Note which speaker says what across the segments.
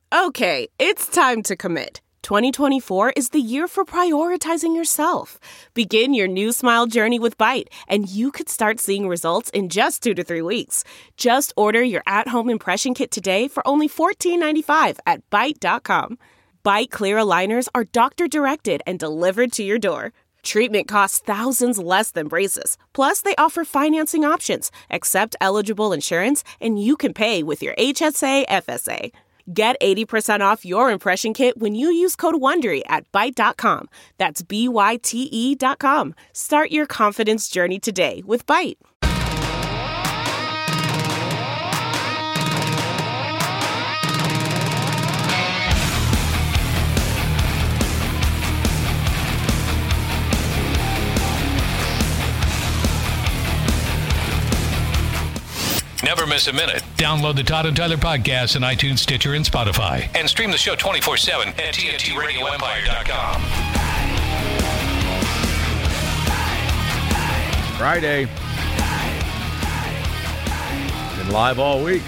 Speaker 1: Okay, it's time to commit. 2024 is the year for prioritizing yourself. Begin your new smile journey with Byte, and you could start seeing results in just 2 to 3 weeks. Just order your at-home impression kit today for only $14.95 at Byte.com. Byte Clear aligners are doctor-directed and delivered to your door. Treatment costs thousands less than braces. Plus, they offer financing options, accept eligible insurance, and you can pay with your HSA FSA. Get 80% off your impression kit when you use code WONDERY at Byte.com. That's BYTE.com. Start your confidence journey today with Byte.
Speaker 2: Never miss a minute.
Speaker 3: Download the Todd and Tyler podcast on iTunes, Stitcher, and Spotify.
Speaker 2: And stream the show 24/7 at TNTRadioEmpire.com.
Speaker 4: Friday. Been live all week.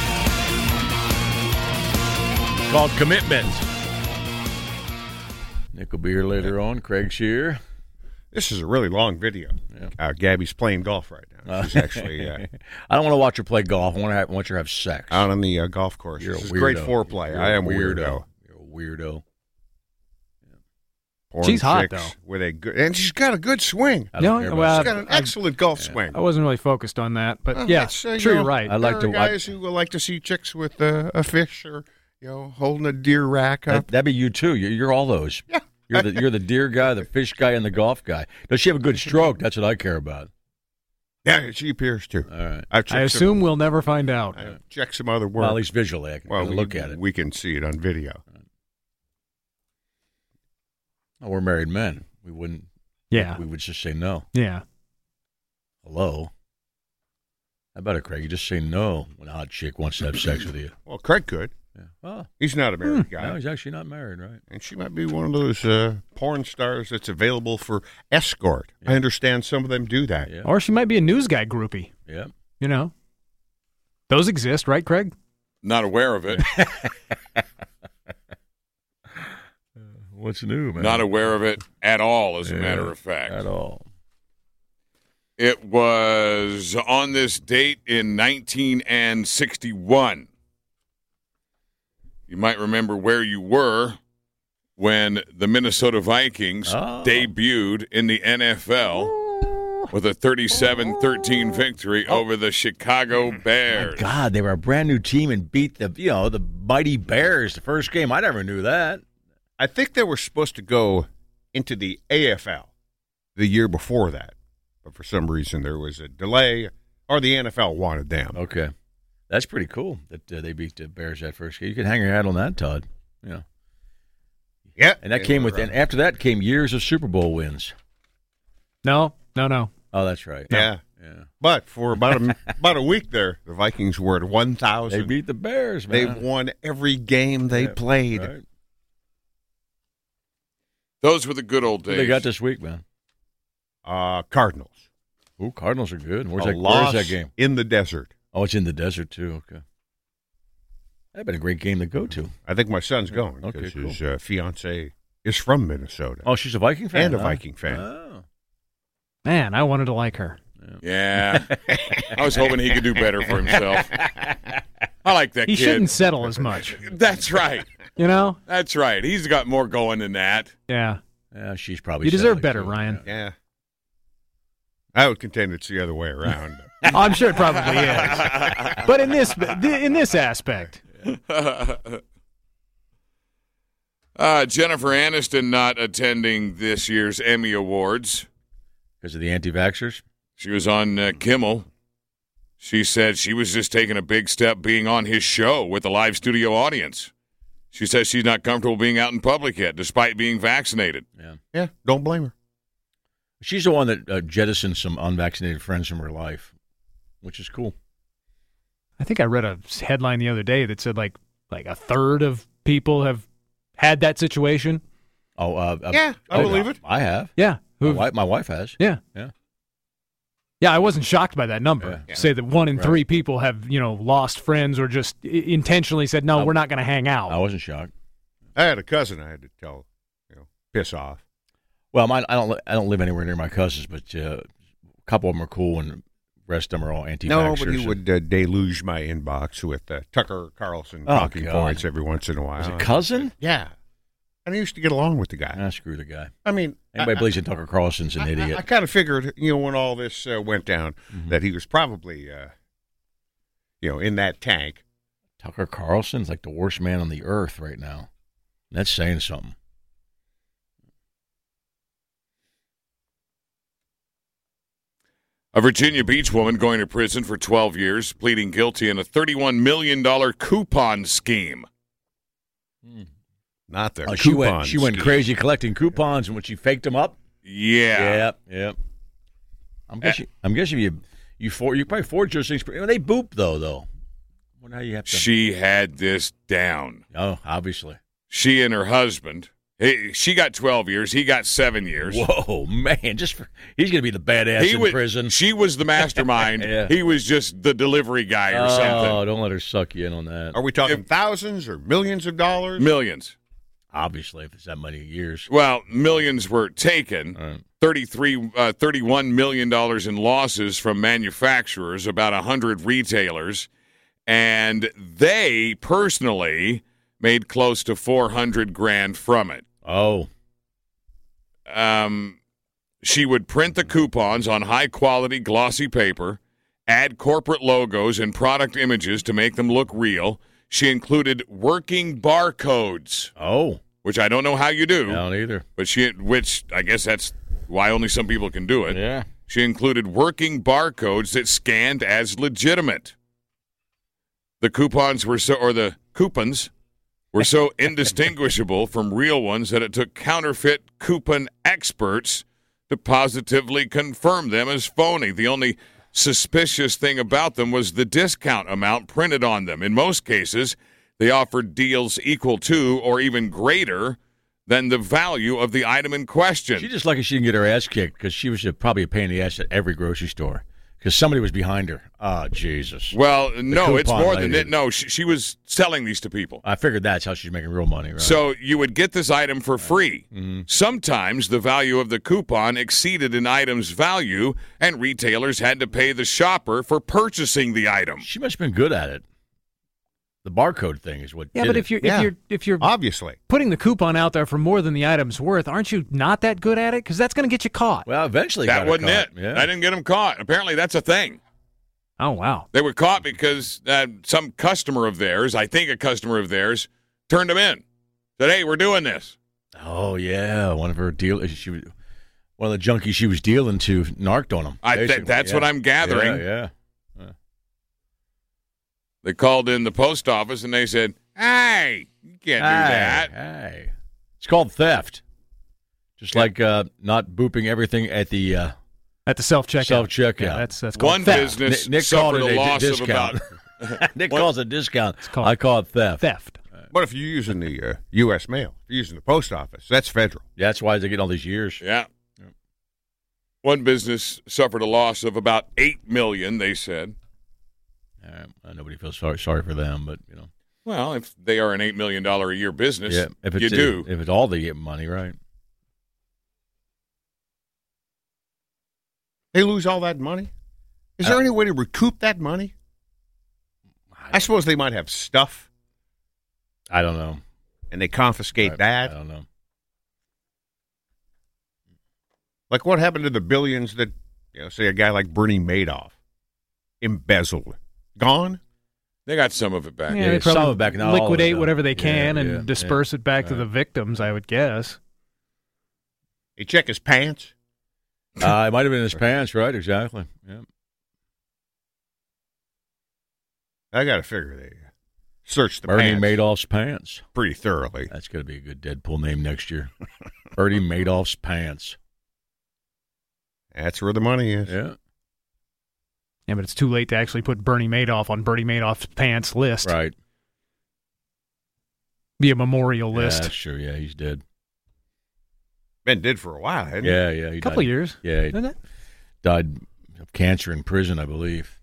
Speaker 4: It's called Commitment. Nick will be here later on. Craig Shear.
Speaker 5: This is a really long video.
Speaker 4: Yeah.
Speaker 5: Gabby's playing golf right now. She's actually
Speaker 4: I don't want to watch her play golf. I want her to have sex.
Speaker 5: out on the golf course.
Speaker 4: You're a
Speaker 5: This is
Speaker 4: weirdo.
Speaker 5: great foreplay.
Speaker 4: You're
Speaker 5: I am
Speaker 4: a
Speaker 5: weirdo.
Speaker 4: You're a weirdo.
Speaker 5: Porn
Speaker 6: She's hot,
Speaker 5: chicks
Speaker 6: though.
Speaker 5: with a good, and she's got a good swing.
Speaker 4: I don't care about
Speaker 5: She's got an excellent golf swing.
Speaker 6: I wasn't really focused on that, but
Speaker 5: Well,
Speaker 6: yeah,
Speaker 5: it's,
Speaker 6: sure,
Speaker 5: you
Speaker 6: you're
Speaker 5: know,
Speaker 6: right.
Speaker 4: I like
Speaker 5: there
Speaker 4: to
Speaker 5: are guys who like to see chicks with a fish or holding a deer rack up.
Speaker 4: That'd be you too. You're all those.
Speaker 5: Yeah.
Speaker 4: You're the deer guy, the fish guy, and the golf guy. Does she have a good stroke? That's what I care about.
Speaker 5: Yeah, she appears to.
Speaker 4: All right.
Speaker 5: I've checked
Speaker 6: I assume we'll never find out.
Speaker 5: I've checked some other work.
Speaker 4: Well, at least visually, I can look at it.
Speaker 5: We can see it on video.
Speaker 4: Oh, we're married men. We wouldn't.
Speaker 6: Yeah.
Speaker 4: We would just say no.
Speaker 6: Yeah.
Speaker 4: Hello. How about it, Craig? You just say no when a hot chick wants to have sex with you.
Speaker 5: Well, Craig could.
Speaker 4: Yeah. Oh,
Speaker 5: He's not a married guy.
Speaker 4: no, he's actually not married, right?
Speaker 5: And she might be one of those porn stars that's available for escort. I understand some of them do that.
Speaker 4: Yeah.
Speaker 6: Or she might be a news guy groupie.
Speaker 4: Yeah.
Speaker 6: You know, those exist, right, Craig?
Speaker 7: Not aware of it.
Speaker 4: What's new, man?
Speaker 7: Not aware of it at all, as a matter of fact.
Speaker 4: At all.
Speaker 7: It was on this date in 1961. You might remember where you were when the Minnesota Vikings debuted in the NFL with a 37-13 victory over the Chicago Bears.
Speaker 4: My God, they were a brand new team and beat the mighty Bears the first game. I never knew that.
Speaker 5: I think they were supposed to go into the AFL the year before that. But for some reason, there was a delay, or the NFL wanted them.
Speaker 4: Okay. That's pretty cool that they beat the Bears that first game. You can hang your hat on that, Todd. Yeah.
Speaker 5: Yeah.
Speaker 4: And that came and after that came years of Super Bowl wins.
Speaker 6: No.
Speaker 4: Oh, that's right.
Speaker 5: Yeah.
Speaker 4: Yeah.
Speaker 5: But for about a week there, the Vikings were at 1,000.
Speaker 4: They beat the Bears, man.
Speaker 5: They've won every game they played.
Speaker 4: Right.
Speaker 7: Those were the good old
Speaker 4: Who
Speaker 7: days.
Speaker 4: they got this week, man?
Speaker 5: Cardinals.
Speaker 4: Ooh, Cardinals are good. Where's
Speaker 5: A
Speaker 4: that
Speaker 5: loss
Speaker 4: game?
Speaker 5: in the desert.
Speaker 4: Oh, it's in the desert, too. Okay. That'd been a great game to go to.
Speaker 5: I think my son's going
Speaker 4: Okay,
Speaker 5: because
Speaker 4: cool.
Speaker 5: his fiance is from Minnesota.
Speaker 4: Oh, she's a Viking fan?
Speaker 5: And a
Speaker 4: huh?
Speaker 5: Viking fan.
Speaker 4: Oh.
Speaker 6: Man, I wanted to like her.
Speaker 7: Yeah. I was hoping he could do better for himself. I like that
Speaker 6: He
Speaker 7: kid.
Speaker 6: shouldn't settle as much.
Speaker 7: That's right.
Speaker 6: You know?
Speaker 7: That's right. He's got more going than that.
Speaker 6: Yeah.
Speaker 4: Yeah, she's probably
Speaker 6: You deserve
Speaker 4: selling,
Speaker 6: better,
Speaker 4: too.
Speaker 6: Ryan.
Speaker 5: Yeah. I would contend it's the other way around.
Speaker 6: I'm sure it probably is. But in this aspect.
Speaker 7: Jennifer Aniston not attending this year's Emmy Awards.
Speaker 4: Because of the anti-vaxxers?
Speaker 7: She was on Kimmel. She said she was just taking a big step being on his show with a live studio audience. She says she's not comfortable being out in public yet, despite being vaccinated.
Speaker 5: Yeah, don't blame her.
Speaker 4: She's the one that jettisoned some unvaccinated friends from her life, which is cool.
Speaker 6: I think I read a headline the other day that said like a third of people have had that situation.
Speaker 5: Yeah, I believe it.
Speaker 4: I have.
Speaker 6: Yeah.
Speaker 4: My wife has.
Speaker 6: Yeah.
Speaker 4: Yeah.
Speaker 6: Yeah, I wasn't shocked by that number.
Speaker 4: Yeah.
Speaker 6: Say that 1 in 3 people have, lost friends or just intentionally said, no, we're not going to hang out.
Speaker 4: I wasn't shocked.
Speaker 5: I had a cousin I had to tell, piss off.
Speaker 4: Well, I don't live anywhere near my cousins, but a couple of them are cool, and the rest of them are all anti-vaxxers.
Speaker 5: No, but he would deluge my inbox with Tucker Carlson talking points every once in a while.
Speaker 4: Was it cousin?
Speaker 5: Yeah. And I used to get along with the guy.
Speaker 4: Screw the guy.
Speaker 5: I mean,
Speaker 4: Anybody believes in Tucker Carlson's an idiot.
Speaker 5: I kind of figured, when all this went down, that he was probably, in that tank.
Speaker 4: Tucker Carlson's like the worst man on the earth right now. That's saying something.
Speaker 7: A Virginia Beach woman going to prison for 12 years, pleading guilty in a $31 million coupon scheme.
Speaker 5: Not their
Speaker 4: She
Speaker 5: coupons.
Speaker 4: went crazy collecting coupons, and when she faked them up.
Speaker 7: Yeah.
Speaker 4: Yep. I'm guessing you probably forged those things. They boop though. Well, now you have to.
Speaker 7: She had this down.
Speaker 4: Oh, obviously.
Speaker 7: She and her husband. She got 12 years. He got 7 years.
Speaker 4: Whoa, man! He's going to be the badass in prison.
Speaker 7: She was the mastermind.
Speaker 4: Yeah.
Speaker 7: He was just the delivery guy or something.
Speaker 4: Oh, don't let her suck you in on that.
Speaker 5: Are we talking thousands or millions of dollars?
Speaker 7: Millions.
Speaker 4: Obviously, if it's that many years.
Speaker 7: Well, millions were taken.
Speaker 4: Right.
Speaker 7: $31 million in losses from manufacturers, about 100 retailers, and they personally made close to $400,000 from it.
Speaker 4: Oh.
Speaker 7: She would print the coupons on high-quality glossy paper, add corporate logos and product images to make them look real. She included working barcodes.
Speaker 4: Oh.
Speaker 7: Which I don't know how you do.
Speaker 4: I don't either.
Speaker 7: But which I guess that's why only some people can do it.
Speaker 4: Yeah.
Speaker 7: She included working barcodes that scanned as legitimate. The coupons were so indistinguishable from real ones that it took counterfeit coupon experts to positively confirm them as phony. The only suspicious thing about them was the discount amount printed on them. In most cases, they offered deals equal to or even greater than the value of the item in question.
Speaker 4: She's just lucky she didn't get her ass kicked because she was probably a pain in the ass at every grocery store because somebody was behind her. Oh, Jesus.
Speaker 7: Well, no, it's more
Speaker 4: lady.
Speaker 7: than it. No, she was selling these to people.
Speaker 4: I figured that's how she's making real money, right?
Speaker 7: So you would get this item for free.
Speaker 4: Mm-hmm.
Speaker 7: Sometimes the value of the coupon exceeded an item's value, and retailers had to pay the shopper for purchasing the item.
Speaker 4: She must have been good at it. The barcode thing is what.
Speaker 6: Yeah,
Speaker 4: did
Speaker 6: but
Speaker 4: it.
Speaker 6: if you're
Speaker 5: obviously
Speaker 6: putting the coupon out there for more than the item's worth, aren't you not that good at it? Because that's going to get you caught.
Speaker 4: Well, eventually
Speaker 7: That wasn't it.
Speaker 4: Yeah.
Speaker 7: I didn't get them caught. Apparently, that's a thing.
Speaker 6: Oh, wow.
Speaker 7: They were caught because some customer of theirs, I think a customer of theirs, turned them in. Said, hey, we're doing this.
Speaker 4: Oh yeah, one of her dealers. One of the junkies she was dealing to narked on them.
Speaker 7: That's what I'm gathering.
Speaker 4: Yeah.
Speaker 7: They called in the post office and they said, hey, you can't do that.
Speaker 4: Hey. It's called theft. Just like not booping everything at the
Speaker 6: self-checkout.
Speaker 4: Self-checkout.
Speaker 6: Yeah, that's called
Speaker 7: One
Speaker 6: theft.
Speaker 7: business
Speaker 4: Nick called
Speaker 7: suffered
Speaker 4: it
Speaker 7: a loss of
Speaker 4: discount.
Speaker 7: about...
Speaker 4: Nick calls it a discount.
Speaker 6: called
Speaker 4: I call it theft.
Speaker 6: Theft.
Speaker 5: But if you're using the U.S. mail, if you're using the post office, that's federal.
Speaker 4: That's why they get all these years.
Speaker 7: Yeah. One business suffered a loss of about $8 million, they said.
Speaker 4: Nobody feels sorry for them, but
Speaker 7: Well, if they are an $8 million a year business,
Speaker 4: if
Speaker 7: you do.
Speaker 4: If it's all they get money, right?
Speaker 5: They lose all that money? Is there any way to recoup that money? I suppose they might have stuff.
Speaker 4: I don't know.
Speaker 5: And they confiscate that.
Speaker 4: I don't know.
Speaker 5: Like what happened to the billions that, say a guy like Bernie Madoff embezzled? Gone?
Speaker 7: They got some of it back.
Speaker 6: Yeah, they
Speaker 4: some
Speaker 6: probably
Speaker 4: of it back, not all of it,
Speaker 6: liquidate
Speaker 4: though.
Speaker 6: whatever they can and
Speaker 4: Yeah,
Speaker 6: disperse it back to the victims, I would guess.
Speaker 5: He check his pants?
Speaker 4: It might have been in his pants, right? Exactly. Yeah.
Speaker 5: I got to figure they searched the
Speaker 4: Bernie
Speaker 5: pants
Speaker 4: Madoff's pants.
Speaker 5: pretty thoroughly.
Speaker 4: That's going to be a good Deadpool name next year. Bernie Madoff's pants.
Speaker 5: That's where the money is.
Speaker 4: Yeah.
Speaker 6: Yeah, but it's too late to actually put Bernie Madoff on Bernie Madoff's pants list.
Speaker 4: Right.
Speaker 6: Be a memorial
Speaker 4: Yeah,
Speaker 6: list.
Speaker 4: that's true. Yeah, he's dead.
Speaker 5: Been dead for a while, hadn't he?
Speaker 4: Yeah. He
Speaker 6: A couple
Speaker 4: died.
Speaker 6: of years.
Speaker 4: Yeah, he
Speaker 6: Isn't it?
Speaker 4: died of cancer in prison, I believe.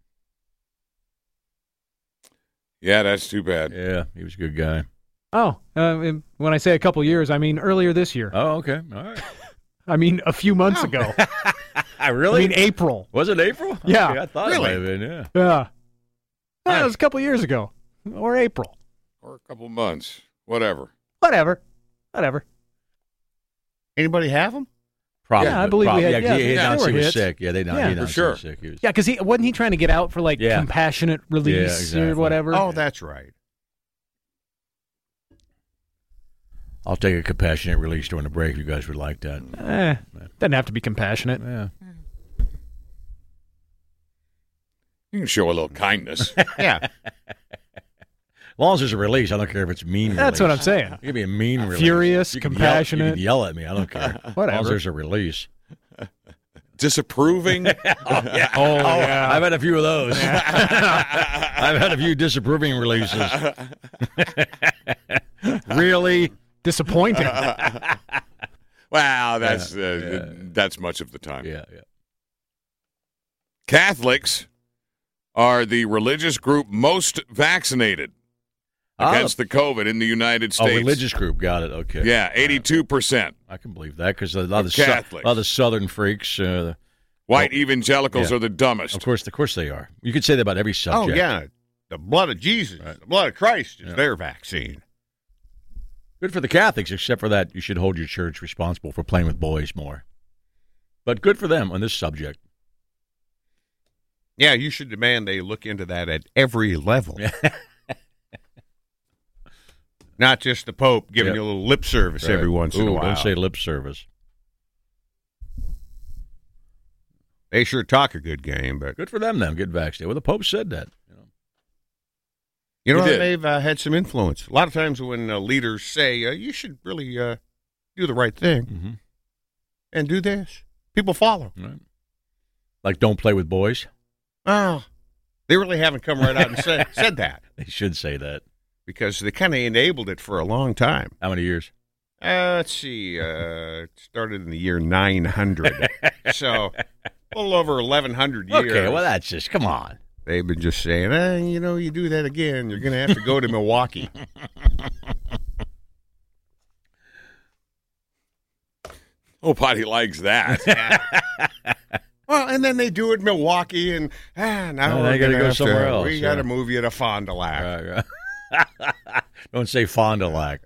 Speaker 7: Yeah, that's too bad.
Speaker 4: Yeah, he was a good guy.
Speaker 6: Oh, when I say a couple years, I mean earlier this year.
Speaker 4: Oh, okay. All right.
Speaker 6: I mean a few months ago.
Speaker 4: Really?
Speaker 6: I mean April.
Speaker 4: Was it April?
Speaker 6: Yeah.
Speaker 4: Okay, I thought
Speaker 5: Really?
Speaker 4: it might have been, yeah.
Speaker 6: Yeah. Well, it was a couple years ago. Or April.
Speaker 7: Or a couple months. Whatever.
Speaker 6: Whatever.
Speaker 5: Anybody have them?
Speaker 4: Probably.
Speaker 6: Yeah, I believe we had-
Speaker 4: Yeah, he
Speaker 6: yeah,
Speaker 4: announced
Speaker 6: there
Speaker 4: he
Speaker 6: were
Speaker 4: was
Speaker 6: hits.
Speaker 4: sick. Yeah, they announced
Speaker 6: Yeah,
Speaker 4: he
Speaker 6: for
Speaker 4: announced
Speaker 7: sure.
Speaker 4: he was sick. He was,
Speaker 6: Yeah, because wasn't he trying to get out for like
Speaker 4: Yeah.
Speaker 6: compassionate release
Speaker 4: Yeah, exactly.
Speaker 6: or whatever?
Speaker 5: Oh, that's right.
Speaker 4: I'll take a compassionate release during the break if you guys would like that.
Speaker 6: Doesn't have to be compassionate.
Speaker 4: Yeah.
Speaker 7: You can show a little kindness.
Speaker 5: Yeah.
Speaker 4: As long as there's a release, I don't care if it's mean.
Speaker 6: That's what I'm saying.
Speaker 4: It could be a mean release.
Speaker 6: Furious,
Speaker 4: You can
Speaker 6: compassionate.
Speaker 4: You can yell at me. I don't care. As long as there's a release.
Speaker 7: Disapproving.
Speaker 4: Yeah. I've had a few of those. I've had a few disapproving releases. Really?
Speaker 6: Disappointing.
Speaker 7: Wow, that's much of the time.
Speaker 4: Yeah.
Speaker 7: Catholics are the religious group most vaccinated against the COVID in the United States.
Speaker 4: Oh, religious group. Got it. Okay.
Speaker 7: Yeah, 82%.
Speaker 4: I can believe that because a lot of
Speaker 7: Catholics.
Speaker 4: the Southern freaks.
Speaker 7: White evangelicals
Speaker 4: yeah.
Speaker 7: are the dumbest.
Speaker 4: Of course they are. You could say that about every subject.
Speaker 5: Oh, yeah. The blood of Jesus, the blood of Christ is their vaccine.
Speaker 4: Good for the Catholics, except for that you should hold your church responsible for playing with boys more. But good for them on this subject.
Speaker 5: Yeah, you should demand they look into that at every level. Not just the Pope giving you a little lip service every once in a while.
Speaker 4: Don't say lip service.
Speaker 5: They sure talk a good game, but
Speaker 4: Good for them, get vaccinated. Well, the Pope said that.
Speaker 5: you know
Speaker 7: He did.
Speaker 5: they've had some influence. A lot of times when leaders say you should really do the right thing and do this, people follow.
Speaker 4: Right. Like don't play with boys.
Speaker 5: Oh, they really haven't come right out and said that
Speaker 4: They should say that.
Speaker 5: because they kind of enabled it for a long time.
Speaker 4: How many years?
Speaker 5: Let's see. It started in the year 900, so a little over 1,100 years.
Speaker 4: Okay, well that's just come on.
Speaker 5: They've been just saying, you do that again, you're going to have to go to Milwaukee.
Speaker 7: Nobody likes that.
Speaker 5: Well, and then they do it in Milwaukee, and now
Speaker 4: Oh,
Speaker 5: we're
Speaker 4: they gotta
Speaker 5: gonna
Speaker 4: go
Speaker 5: have
Speaker 4: somewhere else,
Speaker 5: We
Speaker 4: yeah.
Speaker 5: got to move you to Fond du Lac.
Speaker 4: Right. Don't say Fond du Lac.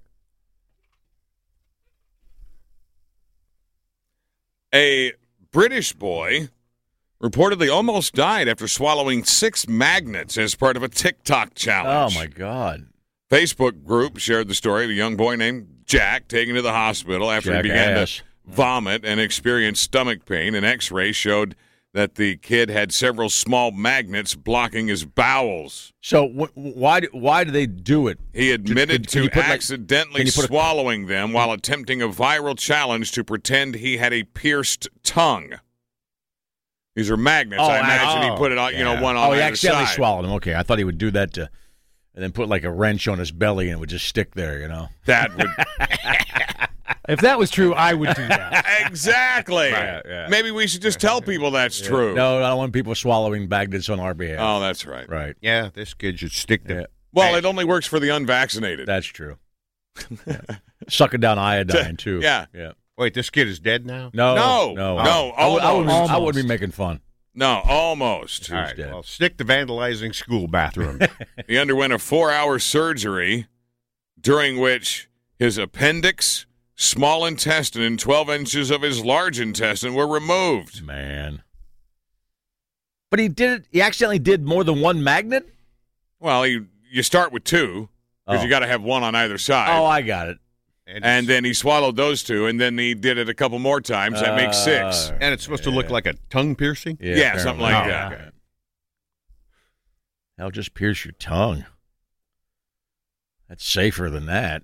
Speaker 7: A British boy reportedly almost died after swallowing 6 magnets as part of a TikTok
Speaker 4: Oh
Speaker 7: challenge.
Speaker 4: my God.
Speaker 7: Facebook group shared the story of a young boy named Jack taken to the hospital after he began
Speaker 4: Jackass.
Speaker 7: to vomit and experience stomach pain. An X-ray showed that the kid had several small magnets blocking his bowels.
Speaker 4: So why do they do it?
Speaker 7: He admitted
Speaker 4: Can you
Speaker 7: to
Speaker 4: put, like-
Speaker 7: accidentally
Speaker 4: can you put a-
Speaker 7: swallowing them while attempting a viral challenge to pretend he had a pierced tongue. These are magnets. I imagine he put it on, one on
Speaker 4: Oh, he
Speaker 7: either
Speaker 4: accidentally
Speaker 7: side.
Speaker 4: swallowed them. Okay, I thought he would do that and then put like a wrench on his belly and it would just stick there,
Speaker 7: That would
Speaker 6: If that was true, I would do that.
Speaker 7: exactly.
Speaker 4: Right, yeah.
Speaker 7: Maybe we should just tell people that's true.
Speaker 4: No, I don't want people swallowing magnets on our behalf.
Speaker 7: Oh, that's right.
Speaker 4: Right.
Speaker 5: Yeah, this kid should stick to
Speaker 4: Yeah,
Speaker 7: Well, it only works for the unvaccinated.
Speaker 4: that's true. Yeah. Sucking down iodine too.
Speaker 7: Yeah.
Speaker 4: Yeah.
Speaker 5: Wait, this kid is dead now?
Speaker 7: No.
Speaker 4: I wouldn't be making fun.
Speaker 7: No, almost.
Speaker 5: All right,
Speaker 4: dead.
Speaker 5: well, stick to vandalizing school bathrooms.
Speaker 7: He underwent a 4-hour surgery during which his appendix, small intestine, and 12 inches of his large intestine were removed.
Speaker 4: Man. But he did it. He accidentally did more than one magnet?
Speaker 7: Well, you start with 2 because
Speaker 4: Oh.
Speaker 7: you got to have one on either side.
Speaker 4: Oh, I got it.
Speaker 7: And then he swallowed those 2, and then he did it a couple more times. That makes 6.
Speaker 5: And it's supposed to look like a tongue piercing?
Speaker 7: Yeah, something like
Speaker 4: apparently.
Speaker 7: that.
Speaker 4: Okay. Hell, just pierce your tongue. That's safer than that.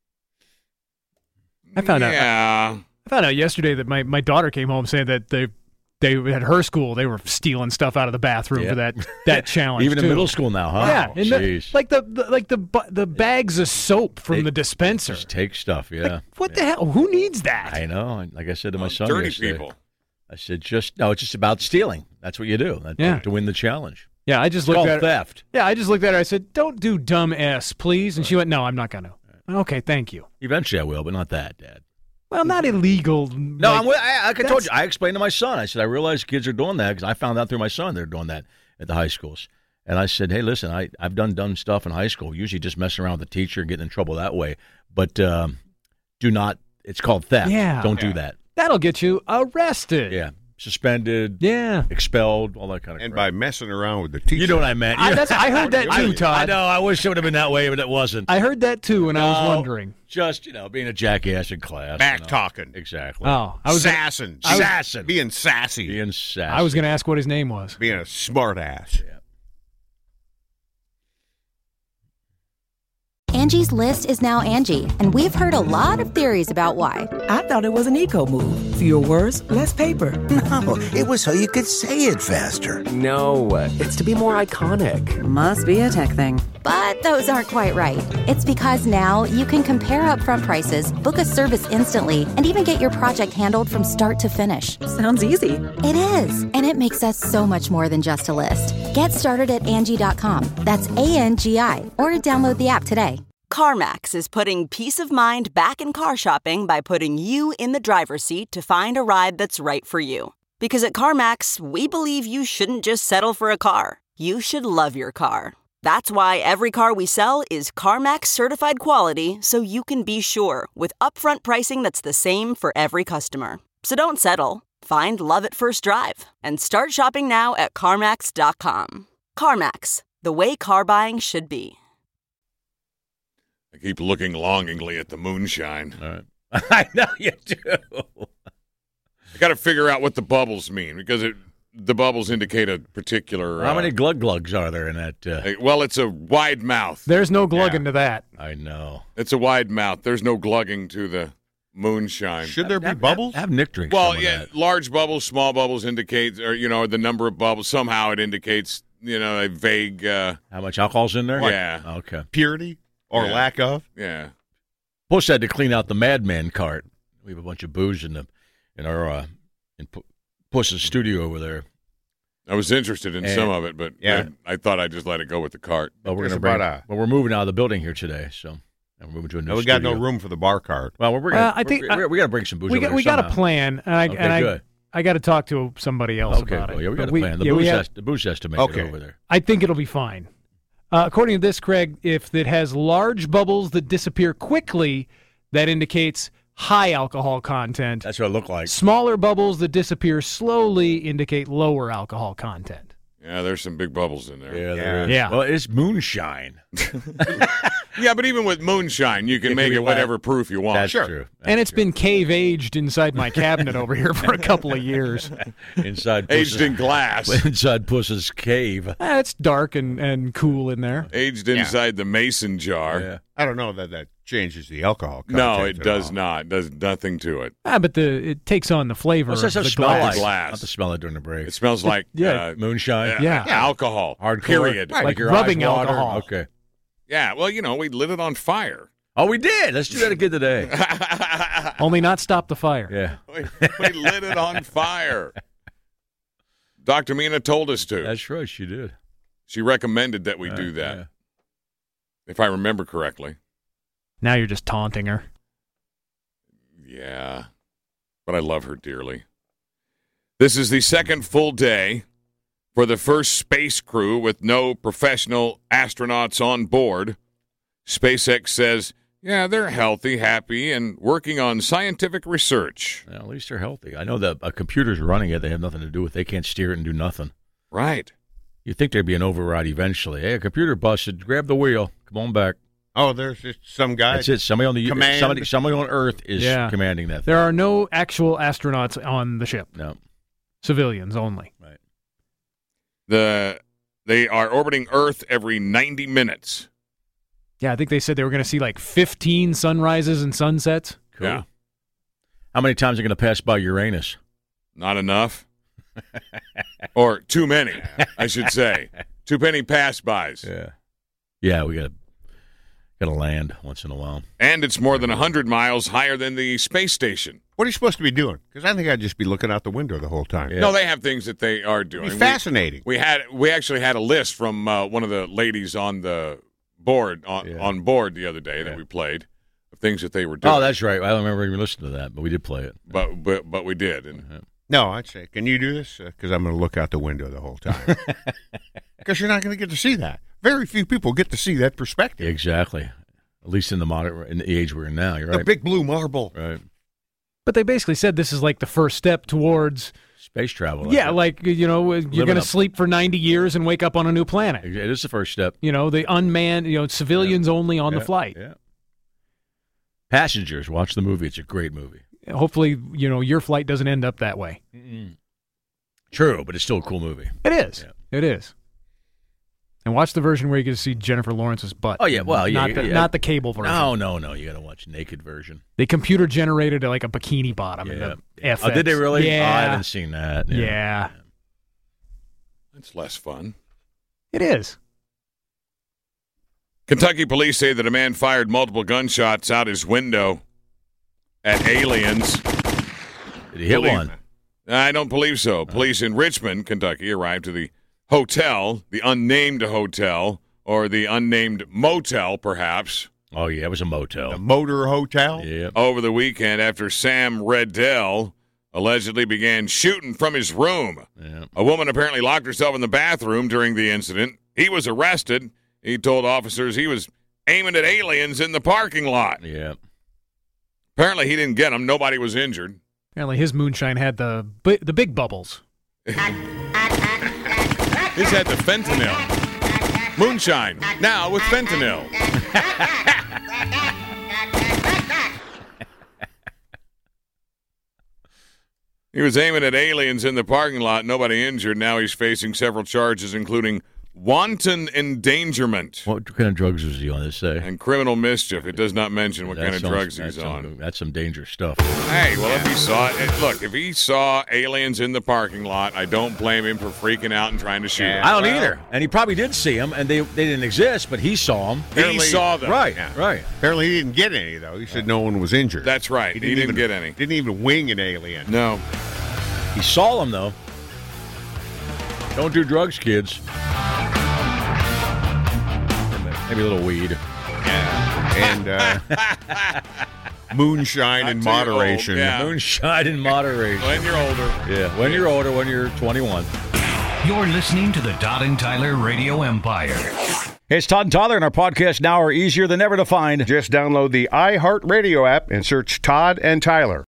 Speaker 6: I found out.
Speaker 7: Yeah.
Speaker 6: I found out yesterday that my daughter came home saying that they at her school they were stealing stuff out of the bathroom for that challenge.
Speaker 4: Even in
Speaker 6: too.
Speaker 4: middle school now, huh?
Speaker 6: Yeah,
Speaker 4: Oh,
Speaker 6: and
Speaker 4: jeez.
Speaker 6: the bags of soap from the dispenser.
Speaker 4: Just take stuff, yeah.
Speaker 6: Like, what the hell? Who needs that?
Speaker 4: I know. Like I said to my son
Speaker 7: Dirty
Speaker 4: yesterday,
Speaker 7: people.
Speaker 4: I said, it's just about stealing. That's what you do. To win the challenge.
Speaker 6: Yeah, I just
Speaker 4: It's
Speaker 6: looked
Speaker 4: called
Speaker 6: at her.
Speaker 4: theft.
Speaker 6: Yeah, I just looked at her. I said, "Don't do dumb S, please." And she went, "No, I'm not going to." Okay, thank you.
Speaker 4: Eventually I will, but not that, Dad.
Speaker 6: Well, not illegal.
Speaker 4: No, I told you. I explained to my son. I said, I realize kids are doing that because I found out through my son they're doing that at the high schools. And I said, hey, listen, I've done dumb stuff in high school, usually just messing around with the teacher and getting in trouble that way. But do not, it's called theft.
Speaker 6: Yeah.
Speaker 4: Don't do that.
Speaker 6: That'll get you arrested.
Speaker 4: Yeah. Suspended.
Speaker 6: Yeah.
Speaker 4: Expelled, all that kind of
Speaker 5: And
Speaker 4: crap.
Speaker 5: by messing around with the teacher.
Speaker 4: You know what I meant.
Speaker 6: I heard that too, Todd.
Speaker 4: I know. I wish it would have been that way, but it wasn't.
Speaker 6: I heard that too, and I was wondering.
Speaker 4: Just, being a jackass in class.
Speaker 5: Back talking.
Speaker 4: Exactly.
Speaker 6: Oh, I was
Speaker 5: Sassing. Being sassy.
Speaker 4: Being sassy.
Speaker 6: I was going to ask what his name was.
Speaker 5: Being a smart ass.
Speaker 4: Yeah.
Speaker 8: Angie's List is now Angie, and we've heard a lot of theories about why.
Speaker 9: I thought it was an eco move. Fewer words, less paper.
Speaker 10: No, it was so you could say it faster.
Speaker 11: No, it's to be more iconic.
Speaker 8: Must be a tech thing. But those aren't quite right. It's because now you can compare upfront prices, book a service instantly, and even get your project handled from start to finish.
Speaker 9: Sounds easy.
Speaker 8: It is, and it makes us so much more than just a list. Get started at Angie.com. That's ANGI, or download the app today.
Speaker 12: CarMax is putting peace of mind back in car shopping by putting you in the driver's seat to find a ride that's right for you. Because at CarMax, we believe you shouldn't just settle for a car. You should love your car. That's why every car we sell is CarMax certified quality, so you can be sure with upfront pricing that's the same for every customer. So don't settle. Find love at first drive and start shopping now at CarMax.com. CarMax, the way car buying should be.
Speaker 7: I keep looking longingly at the moonshine.
Speaker 4: All right. I know you do.
Speaker 7: I got to figure out what the bubbles mean because the bubbles indicate a particular.
Speaker 4: How many glug-glugs are there in that?
Speaker 7: Well, it's a wide mouth.
Speaker 6: There's no glugging to that.
Speaker 4: I know.
Speaker 7: It's a wide mouth. There's no glugging to the moonshine.
Speaker 5: Should there be bubbles?
Speaker 4: Have Nick drink
Speaker 7: Well,
Speaker 4: some of
Speaker 7: yeah,
Speaker 4: that.
Speaker 7: large bubbles, small bubbles indicate, or the number of bubbles. Somehow it indicates, a vague.
Speaker 4: How much alcohol's in there?
Speaker 7: Yeah.
Speaker 4: Okay.
Speaker 5: Purity or lack of?
Speaker 7: Yeah.
Speaker 4: Puss had to clean out the Madman cart. We have a bunch of booze in Puss's studio over there.
Speaker 7: I was interested in some of it, but I thought I'd just let it go with the cart.
Speaker 4: But we're moving out of the building here today, so and we're moving to a new
Speaker 5: we
Speaker 4: studio.
Speaker 5: got no room for the bar cart.
Speaker 4: Well, we got to bring some booze.
Speaker 6: We got a plan, and
Speaker 4: good.
Speaker 6: I got to talk to somebody else about it.
Speaker 4: Yeah, we got a plan. The booze has to make it over there.
Speaker 6: I think it'll be fine. According to this, Craig, if it has large bubbles that disappear quickly, that indicates high alcohol content.
Speaker 4: That's what it looked like.
Speaker 6: Smaller bubbles that disappear slowly indicate lower alcohol content.
Speaker 7: Yeah, there's some big bubbles in there.
Speaker 4: Yeah, there is.
Speaker 6: Yeah.
Speaker 4: Well, it's moonshine.
Speaker 7: Yeah, but even with moonshine, you can make it whatever proof you want.
Speaker 4: That's true.
Speaker 6: And it's been cave-aged inside my cabinet over here for a couple of years.
Speaker 7: Aged in glass.
Speaker 4: Inside Puss's cave.
Speaker 6: It's dark and cool in there.
Speaker 7: Aged inside the mason jar.
Speaker 4: Yeah.
Speaker 5: I don't know that changes the alcohol content.
Speaker 7: No, it does not. It does nothing to it.
Speaker 6: But it takes on the flavor
Speaker 4: What's
Speaker 6: of
Speaker 4: that
Speaker 6: the
Speaker 4: smell
Speaker 6: glass.
Speaker 4: like?
Speaker 7: Glass.
Speaker 4: I'll have to smell it during the break.
Speaker 7: It smells like
Speaker 4: moonshine.
Speaker 6: Yeah.
Speaker 7: Alcohol.
Speaker 4: Hardcore.
Speaker 7: Period.
Speaker 6: Like
Speaker 4: your
Speaker 6: rubbing
Speaker 4: eyes water.
Speaker 6: alcohol.
Speaker 4: Okay.
Speaker 7: Yeah, well, we lit it on fire.
Speaker 4: Oh, we did. Let's do that again today.
Speaker 6: Only not stop the fire.
Speaker 4: Yeah.
Speaker 7: We lit it on fire. Dr. Mina told us to.
Speaker 4: That's right. She did.
Speaker 7: She recommended that we do that, if I remember correctly.
Speaker 6: Now you're just taunting her.
Speaker 7: Yeah, but I love her dearly. This is the second full day for the first space crew with no professional astronauts on board. SpaceX says, they're healthy, happy, and working on scientific research.
Speaker 4: Well, at least they're healthy. I know that a computer's running it. They have nothing to do with it. They can't steer it and do nothing.
Speaker 7: Right.
Speaker 4: You'd think there'd be an override eventually. Hey, a computer busted. Grab the wheel. Come on back.
Speaker 5: Oh, there's just some guy.
Speaker 4: That's it. Somebody on the
Speaker 5: command.
Speaker 4: somebody on Earth is commanding that.
Speaker 6: There are no actual astronauts on the ship.
Speaker 4: No.
Speaker 6: Civilians only.
Speaker 4: Right.
Speaker 7: They are orbiting Earth every 90 minutes.
Speaker 6: Yeah, I think they said they were going to see like 15 sunrises and sunsets.
Speaker 4: Cool.
Speaker 7: Yeah.
Speaker 4: How many times are going to pass by Uranus?
Speaker 7: Not enough. Or too many, I should say. Too many pass-bys.
Speaker 4: Yeah. Yeah, we got Got to land once in a while.
Speaker 7: And it's more than 100 miles higher than the space station.
Speaker 5: What are you supposed to be doing? Because I think I'd just be looking out the window the whole time.
Speaker 7: Yeah. No, they have things that they are doing.
Speaker 5: It'd be fascinating.
Speaker 7: We actually had a list from one of the ladies on the board on board the other day that we played of things that they were doing.
Speaker 4: Oh, that's right. I don't remember even listening to that, but we did play it.
Speaker 7: But we did. And,
Speaker 5: No, I'd say, can you do this? Because I'm going to look out the window the whole time. Because you're not going to get to see that. Very few people get to see that perspective.
Speaker 4: Exactly. At least in the age we're in now. You're right.
Speaker 5: The big blue marble.
Speaker 4: Right.
Speaker 6: But they basically said this is like the first step towards
Speaker 4: space travel.
Speaker 6: Yeah, like, you're going to sleep for 90 years and wake up on a new planet.
Speaker 4: It is the first step.
Speaker 6: The unmanned, civilians only on the flight.
Speaker 4: Yeah. Passengers, watch the movie. It's a great movie.
Speaker 6: Hopefully, your flight doesn't end up that way.
Speaker 4: Mm-mm. True, but it's still a cool movie.
Speaker 6: It is. Yeah. It is. And watch the version where you get to see Jennifer Lawrence's butt.
Speaker 4: Oh, yeah. Well,
Speaker 6: not the cable version.
Speaker 4: No. You got to watch naked version.
Speaker 6: They computer generated like a bikini bottom in the FX.
Speaker 4: Oh, did they really?
Speaker 6: Yeah.
Speaker 4: Oh, I haven't seen that.
Speaker 6: Yeah.
Speaker 7: That's less fun.
Speaker 6: It is.
Speaker 7: Kentucky police say that a man fired multiple gunshots out his window at aliens.
Speaker 4: Did he hit one?
Speaker 7: I don't believe so. Police in Richmond, Kentucky, arrived to the hotel, the unnamed hotel, or the unnamed motel, perhaps.
Speaker 4: Oh, yeah, it was a motel.
Speaker 5: The Motor Hotel?
Speaker 4: Yeah.
Speaker 7: Over the weekend after Sam Reddell allegedly began shooting from his room.
Speaker 4: Yeah.
Speaker 7: A woman apparently locked herself in the bathroom during the incident. He was arrested. He told officers he was aiming at aliens in the parking lot.
Speaker 4: Yeah.
Speaker 7: Apparently he didn't get them. Nobody was injured.
Speaker 6: Apparently his moonshine had the big bubbles.
Speaker 7: His had the fentanyl. Moonshine, now with fentanyl. He was aiming at aliens in the parking lot. Nobody injured. Now he's facing several charges, including wanton endangerment.
Speaker 4: What kind of drugs was he on this day?
Speaker 7: And criminal mischief. It does not mention what kind of drugs he's on.
Speaker 4: That's some dangerous stuff.
Speaker 7: Hey, well, if he saw it, look, if he saw aliens in the parking lot, I don't blame him for freaking out and trying to shoot them.
Speaker 4: I don't either. And he probably did see them, and they didn't exist, but he saw them.
Speaker 7: He saw them.
Speaker 4: Right,
Speaker 5: Yeah.
Speaker 4: right.
Speaker 5: Apparently he didn't get any, though. He said no one was injured.
Speaker 7: That's right. He didn't get any.
Speaker 5: Didn't even wing an alien.
Speaker 7: No.
Speaker 4: He saw them, though. Don't do drugs, kids. Maybe a little weed.
Speaker 5: Yeah. And moonshine in moderation.
Speaker 7: Yeah.
Speaker 4: Moonshine in moderation.
Speaker 7: When you're older.
Speaker 4: Yeah, when you're older, when you're 21.
Speaker 3: You're listening to the Todd and Tyler Radio Empire.
Speaker 4: Hey, it's Todd and Tyler, and our podcasts now are easier than ever to find.
Speaker 5: Just download the iHeartRadio app and search Todd and Tyler.